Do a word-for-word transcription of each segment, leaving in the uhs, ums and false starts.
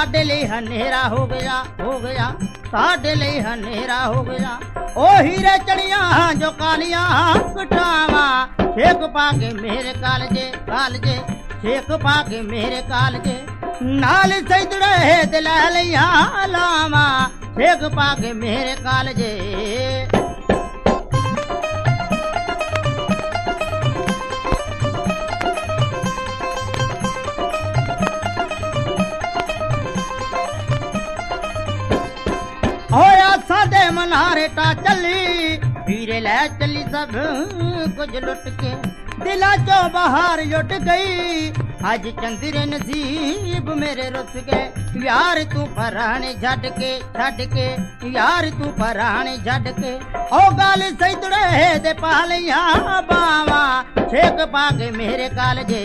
साडे लिए हनेरा हो गया हो गया साडे लिए हनेरा हो गया। ओ हीरे चढ़िया जो कालियां कटावा छेक पाके मेरे कालजे कालजे छेक पाके मेरे कालजे नाल सैदड़े दिला लिया लावा छेक पाके मेरे कालजे। होया सादे मनारे टा चली हीरे ले चली सब कुछ लुट के दिला चो बाहर लुट गई। आज चंद्र नसीब मेरे रुस गए यार तू पराने झट के छड़ के यार तू पराने झट के। ओ गाल सैदड़े दे पालिया बावा छेक पाके मेरे कालजे।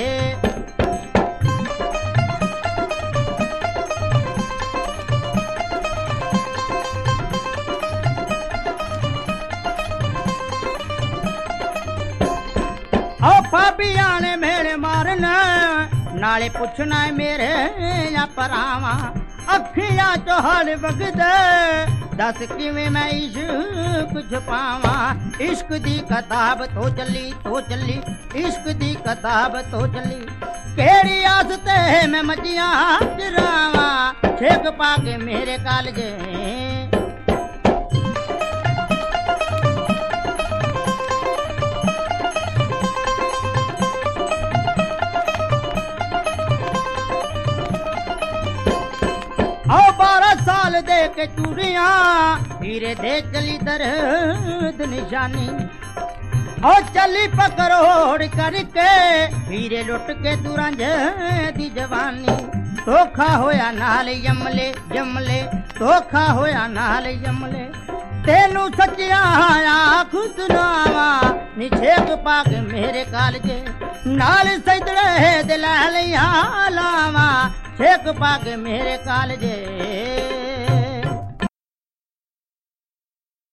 ओ पापिया ने मेरे मारना नाले पुछना है मेरे या परावा अखियां चो हर वगद दस किवें मैं इश्क छुपावा। इश्क दी किताब तो चली तो चली इश्क दी किताब तो चली केड़ी आस ते मैं मजियां चरावा छेक पाके मेरे कालजे। साल दे के चूड़िया हीरे दे चली दर्द निशानी। ओ चली पकड़ोड़ करके हीरे लुट के तुरंज दी जवानी। धोखा होया नाल यमले यमले धोखा होया नाल यमले तेनू सच्चिया आख सुनावा नी छेक पाके मेरे कालजे नाल सैदड़े दिला लिया लावा छेक पाके मेरे कालजे।